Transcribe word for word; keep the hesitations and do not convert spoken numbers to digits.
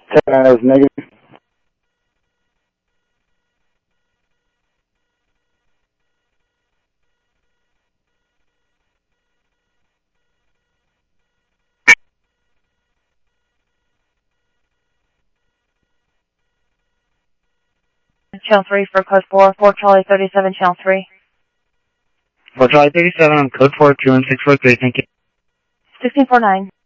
That is negative. Channel three for code four, four Charlie thirty-seven, channel three. four Charlie thirty-seven on code four, two one six four three, thank you. sixteen four nine.